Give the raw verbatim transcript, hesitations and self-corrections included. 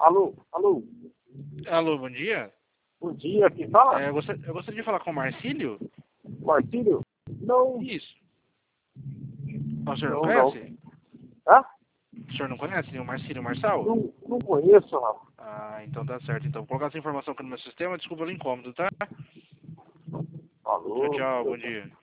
Alô, alô. Alô, bom dia. Bom dia, quem fala? É, eu, gostaria, eu gostaria de falar com o Marcílio. Marcílio? Não. Isso. Ah, o senhor não, Não, conhece? não. Hã? O senhor não conhece o Marcílio Marçal? Não, não conheço, rapaz. Ah, então tá certo. Então, vou colocar essa informação aqui no meu sistema. Desculpa pelo incômodo, tá? Tchau, Alô. tchau. Bom dia.